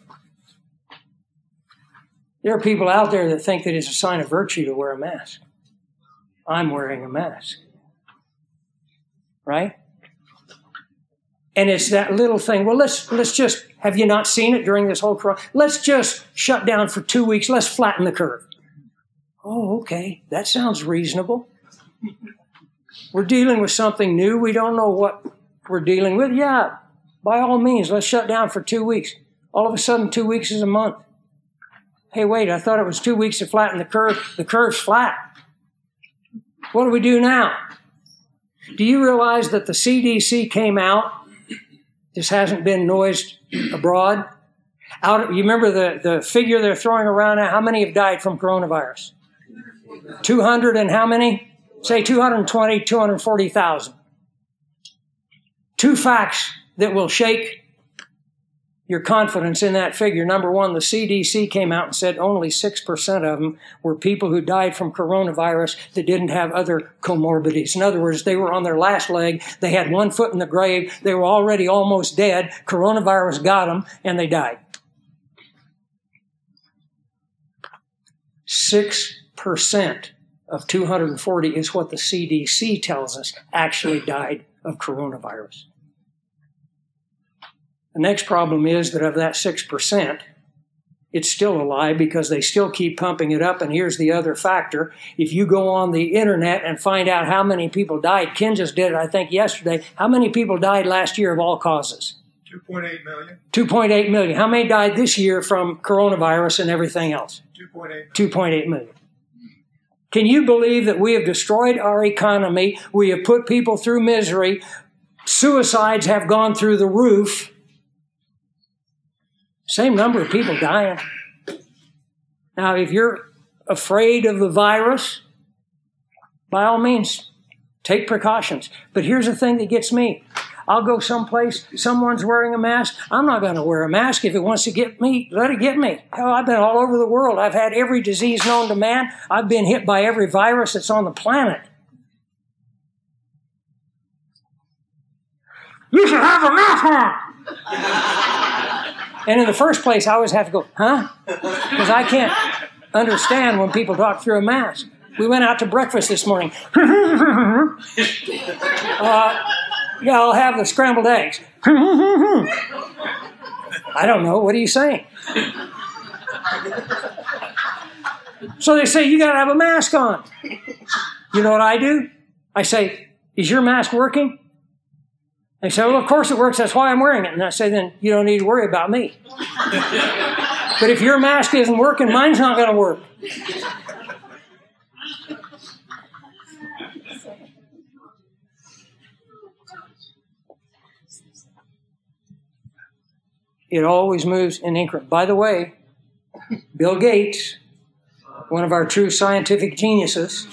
A: There are people out there that think that it's a sign of virtue to wear a mask. I'm wearing a mask. Right? And it's that little thing. Well, let's let's just, have you not seen it during this whole corona? Let's just shut down for two weeks. Let's flatten the curve. Oh, okay. That sounds reasonable. We're dealing with something new. We don't know what we're dealing with. Yeah, by all means, let's shut down for two weeks. All of a sudden, two weeks is a month. Hey, wait, I thought it was two weeks to flatten the curve. The curve's flat. What do we do now? Do you realize that the C D C came out? This hasn't been noised abroad. Out, you remember the, the figure they're throwing around now? How many have died from coronavirus? two hundred and how many? Say two hundred twenty, two hundred forty thousand. Two facts that will shake your confidence in that figure. Number one, the C D C came out and said only six percent of them were people who died from coronavirus that didn't have other comorbidities. In other words, they were on their last leg. They had one foot in the grave. They were already almost dead. Coronavirus got them, and they died. six percent of two hundred forty is what the C D C tells us actually died of coronavirus. The next problem is that of that six percent, It's still a lie because they still keep pumping it up. And here's the other factor. If you go on the internet and find out how many people died, Ken just did it, I think, yesterday. How many people died last year of all causes?
B: two point eight million.
A: two point eight million. How many died this year from coronavirus and everything else?
B: two point eight.
A: two point eight million. Can you believe that we have destroyed our economy? We have put people through misery. Suicides have gone through the roof. Same number of people dying. Now, if you're afraid of the virus, by all means, take precautions. But here's the thing that gets me. I'll go someplace, someone's wearing a mask. I'm not going to wear a mask. If it wants to get me, let it get me. Hell, I've been all over the world. I've had every disease known to man. I've been hit by every virus that's on the planet. You should have a mask on! And in the first place, I always have to go, huh? Because I can't understand when people talk through a mask. We went out to breakfast this morning. uh, yeah, I'll have the scrambled eggs. I don't know. What are you saying? So they say, you got to have a mask on. You know what I do? I say, is your mask working? They say, well, of course it works. That's why I'm wearing it. And I say, then you don't need to worry about me. But if your mask isn't working, mine's not going to work. It always moves in increments. By the way, Bill Gates, one of our true scientific geniuses,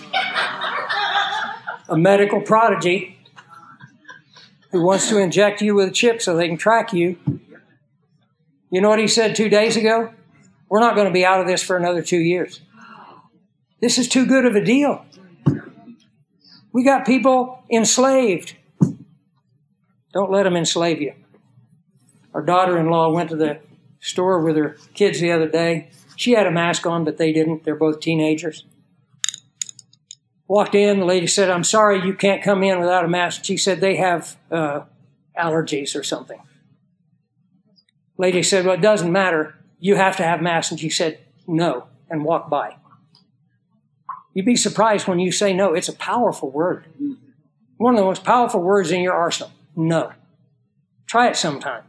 A: a medical prodigy, who wants to inject you with a chip so they can track you. You know what he said two days ago? We're not going to be out of this for another two years. This is too good of a deal. We got people enslaved. Don't let them enslave you. Our daughter-in-law went to the store with her kids the other day. She had a mask on, but they didn't. They're both teenagers. Walked in, the lady said, I'm sorry, you can't come in without a mask. She said they have uh, allergies or something. Lady said, well, it doesn't matter. You have to have masks. And she said, no, and walked by. You'd be surprised when you say no. It's a powerful word. One of the most powerful words in your arsenal. No. Try it sometime.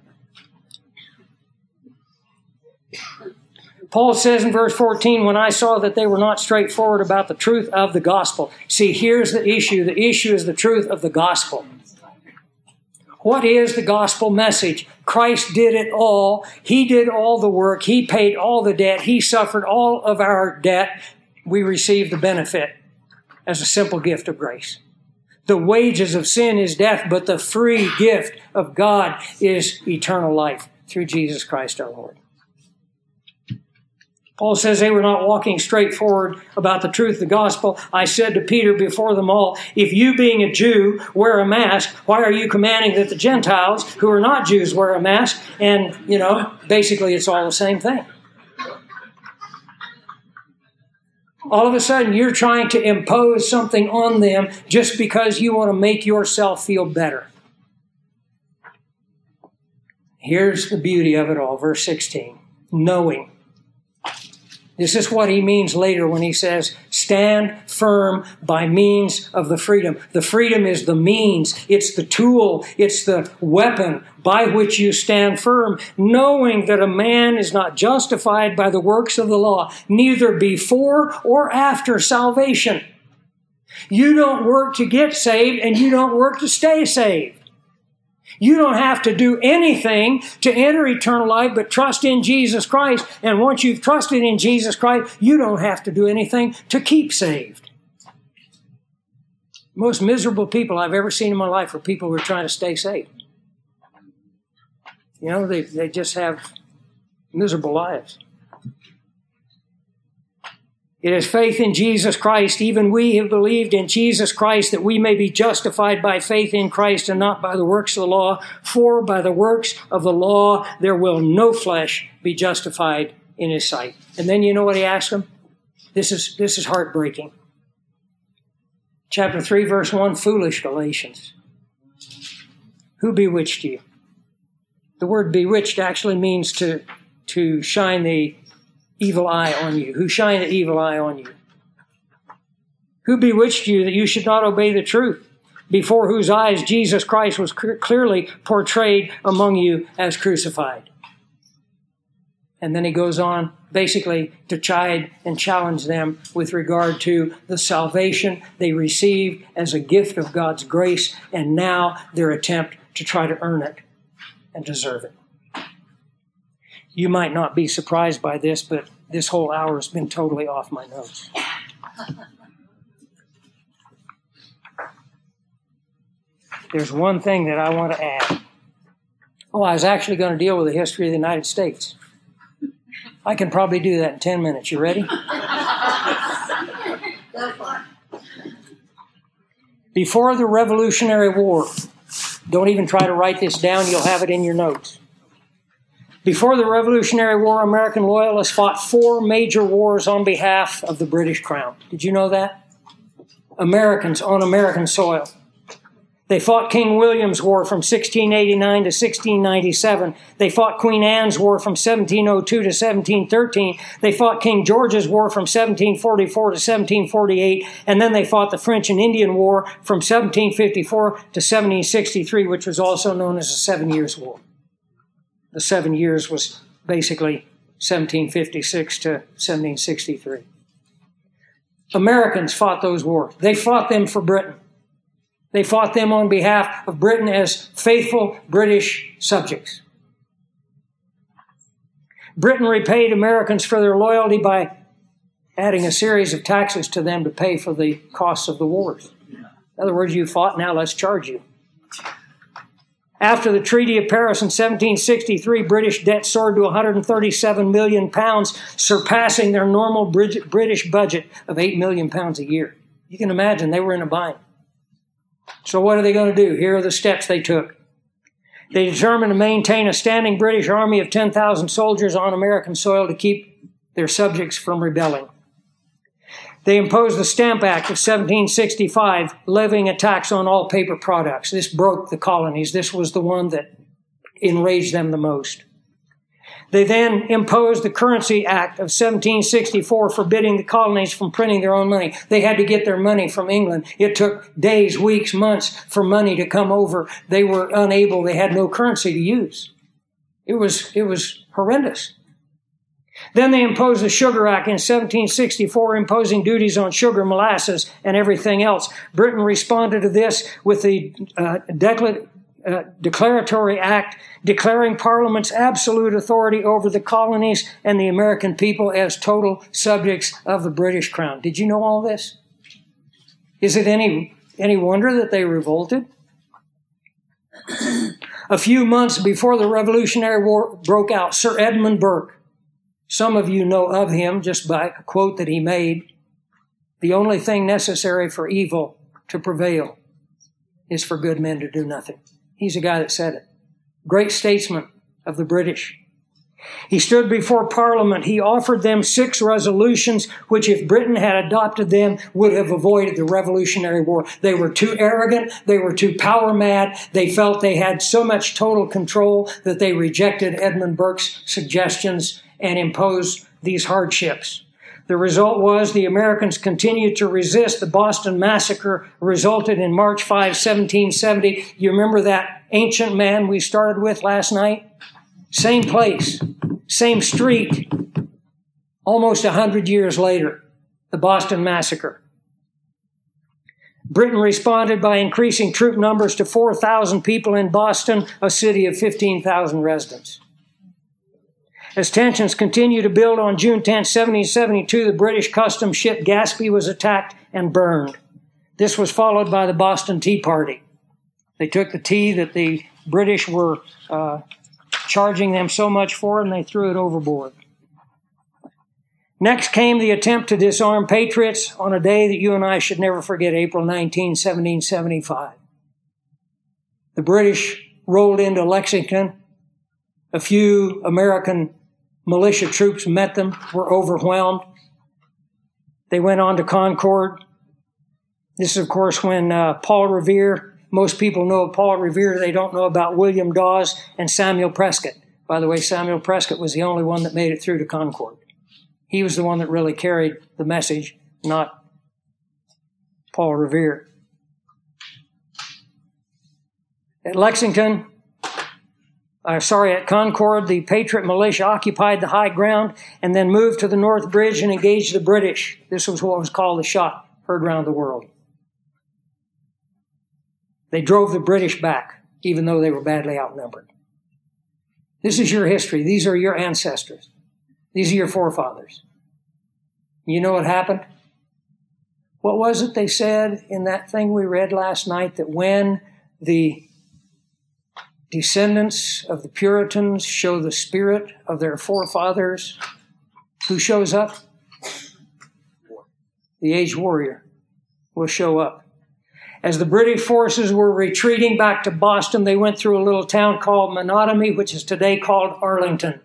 A: Paul says in verse fourteen, when I saw that they were not straightforward about the truth of the gospel. See, here's the issue. The issue is the truth of the gospel. What is the gospel message? Christ did it all. He did all the work. He paid all the debt. He suffered all of our debt. We receive the benefit as a simple gift of grace. The wages of sin is death, but the free gift of God is eternal life through Jesus Christ our Lord. Paul says they were not walking straight forward about the truth of the gospel. I said to Peter before them all, if you being a Jew wear a mask, why are you commanding that the Gentiles who are not Jews wear a mask? And, you know, basically it's all the same thing. All of a sudden you're trying to impose something on them just because you want to make yourself feel better. Here's the beauty of it all, verse sixteen. Knowing. This is what he means later when he says, stand firm by means of the freedom. The freedom is the means. It's the tool. It's the weapon by which you stand firm, knowing that a man is not justified by the works of the law, neither before or after salvation. You don't work to get saved, and you don't work to stay saved. You don't have to do anything to enter eternal life but trust in Jesus Christ. And once you've trusted in Jesus Christ, you don't have to do anything to keep saved. Most miserable people I've ever seen in my life are people who are trying to stay saved. You know, they, they just have miserable lives. It is faith in Jesus Christ. Even we have believed in Jesus Christ that we may be justified by faith in Christ and not by the works of the law. For by the works of the law there will no flesh be justified in his sight. And then you know what he asked them? This is, this is heartbreaking. Chapter three, verse one, foolish Galatians. Who bewitched you? The word bewitched actually means to, to shine the evil eye on you? Who shined an evil eye on you? Who bewitched you that you should not obey the truth, before whose eyes Jesus Christ was clearly portrayed among you as crucified? And then he goes on basically to chide and challenge them with regard to the salvation they received as a gift of God's grace, and now their attempt to try to earn it and deserve it. You might not be surprised by this, but this whole hour has been totally off my notes. There's one thing that I want to add. Oh, I was actually going to deal with the history of the United States. I can probably do that in ten minutes. You ready? Before the Revolutionary War, don't even try to write this down, you'll have it in your notes. Before the Revolutionary War, American loyalists fought four major wars on behalf of the British Crown. Did you know that? Americans on American soil. They fought King William's War from sixteen eighty-nine to sixteen ninety-seven. They fought Queen Anne's War from seventeen oh two to seventeen thirteen. They fought King George's War from seventeen forty-four to seventeen forty-eight. And then they fought the French and Indian War from seventeen fifty-four to seventeen sixty-three, which was also known as the Seven Years' War. The seven years was basically seventeen fifty-six to seventeen sixty-three. Americans fought those wars. They fought them for Britain. They fought them on behalf of Britain as faithful British subjects. Britain repaid Americans for their loyalty by adding a series of taxes to them to pay for the costs of the wars. In other words, you fought, now let's charge you. After the Treaty of Paris in seventeen sixty-three, British debt soared to one hundred thirty-seven million pounds, surpassing their normal British budget of eight million pounds a year. You can imagine they were in a bind. So what are they going to do? Here are the steps they took. They determined to maintain a standing British army of ten thousand soldiers on American soil to keep their subjects from rebelling. They imposed the Stamp Act of seventeen sixty-five, levying a tax on all paper products. This broke the colonies. This was the one that enraged them the most. They then imposed the Currency Act of seventeen sixty-four, forbidding the colonies from printing their own money. They had to get their money from England. It took days, weeks, months for money to come over. They were unable. They had no currency to use. It was, it was horrendous. Then they imposed the Sugar Act in seventeen sixty-four, imposing duties on sugar, molasses, and everything else. Britain responded to this with the uh, decla- uh, Declaratory Act, declaring Parliament's absolute authority over the colonies and the American people as total subjects of the British Crown. Did you know all this? Is it any, any wonder that they revolted? A few months before the Revolutionary War broke out, Sir Edmund Burke, some of you know of him just by a quote that he made, "The only thing necessary for evil to prevail is for good men to do nothing." He's a guy that said it. Great statesman of the British. He stood before Parliament. He offered them six resolutions, which if Britain had adopted them, would have avoided the Revolutionary War. They were too arrogant. They were too power mad. They felt they had so much total control that they rejected Edmund Burke's suggestions and imposed these hardships. The result was the Americans continued to resist. The Boston Massacre resulted in March fifth, seventeen seventy. You remember that ancient man we started with last night? Same place, same street, almost a hundred years later, the Boston Massacre. Britain responded by increasing troop numbers to four thousand people in Boston, a city of fifteen thousand residents. As tensions continued to build, on June tenth, seventeen seventy-two, the British customs ship Gaspee was attacked and burned. This was followed by the Boston Tea Party. They took the tea that the British were uh, charging them so much for, and they threw it overboard. Next came the attempt to disarm patriots on a day that you and I should never forget, April nineteenth, seventeen seventy-five. The British rolled into Lexington. A few American militia troops met them, were overwhelmed. They went on to Concord. This is, of course, when uh, Paul Revere, most people know of Paul Revere, they don't know about William Dawes and Samuel Prescott. By the way, Samuel Prescott was the only one that made it through to Concord. He was the one that really carried the message, not Paul Revere. At Lexington, uh, sorry, at Concord, the Patriot militia occupied the high ground and then moved to the North Bridge and engaged the British. This was what was called the shot heard around the world. They drove the British back, even though they were badly outnumbered. This is your history. These are your ancestors. These are your forefathers. You know what happened? What was it they said in that thing we read last night, that when the descendants of the Puritans show the spirit of their forefathers, who shows up? The aged warrior will show up. As the British forces were retreating back to Boston, they went through a little town called Menotomy, which is today called Arlington.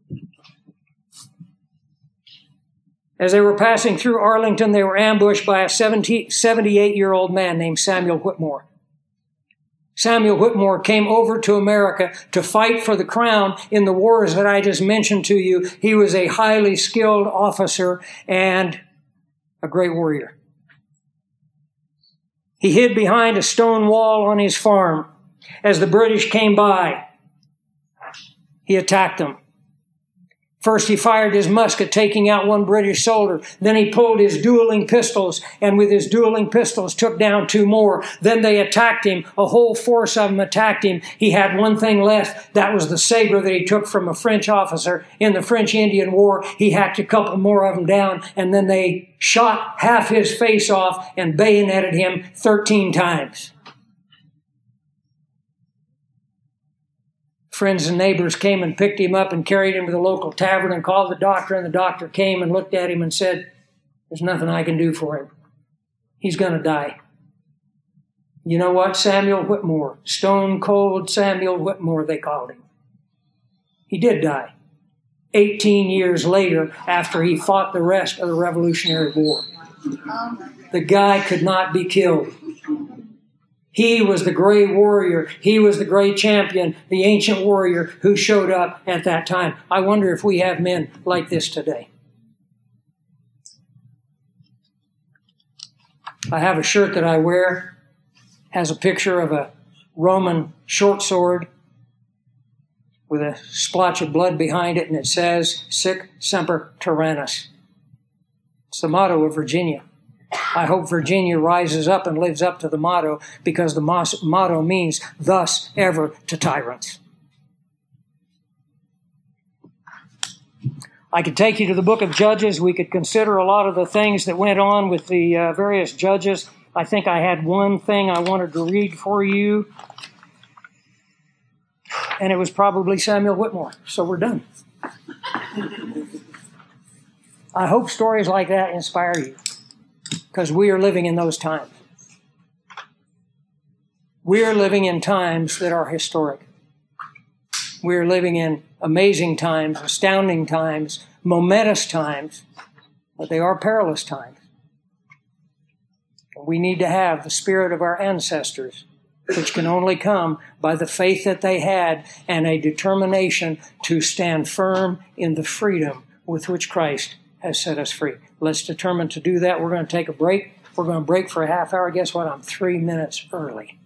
A: As they were passing through Arlington, they were ambushed by a seventy-eight-year-old man named Samuel Whitmore. Samuel Whitmore came over to America to fight for the crown in the wars that I just mentioned to you. He was a highly skilled officer and a great warrior. He hid behind a stone wall on his farm. As the British came by, he attacked them. First, he fired his musket, taking out one British soldier. Then he pulled his dueling pistols, and with his dueling pistols took down two more. Then they attacked him. A whole force of them attacked him. He had one thing left. That was the saber that he took from a French officer in the French-Indian War. He hacked a couple more of them down, and then they shot half his face off and bayoneted him thirteen times. Friends and neighbors came and picked him up and carried him to the local tavern and called the doctor, and the doctor came and looked at him and said, "There's nothing I can do for him. He's going to die." You know what? Samuel Whitmore, Stone Cold Samuel Whitmore, they called him. He did die eighteen years later after he fought the rest of the Revolutionary War. The guy could not be killed. He was the great warrior. He was the great champion, the ancient warrior who showed up at that time. I wonder if we have men like this today. I have a shirt that I wear, has a picture of a Roman short sword with a splotch of blood behind it, and it says, "Sic Semper Tyrannis." It's the motto of Virginia. I hope Virginia rises up and lives up to the motto, because the motto means "thus ever to tyrants." I could take you to the book of Judges. We could consider a lot of the things that went on with the uh, various judges. I think I had one thing I wanted to read for you, and it was probably Samuel Whitmore. So we're done. I hope stories like that inspire you, because we are living in those times. We are living in times that are historic. We are living in amazing times, astounding times, momentous times, but they are perilous times. We need to have the spirit of our ancestors, which can only come by the faith that they had and a determination to stand firm in the freedom with which Christ has set us free. Let's determine to do that. We're going to take a break. We're going to break for a half hour. Guess what? I'm three minutes early.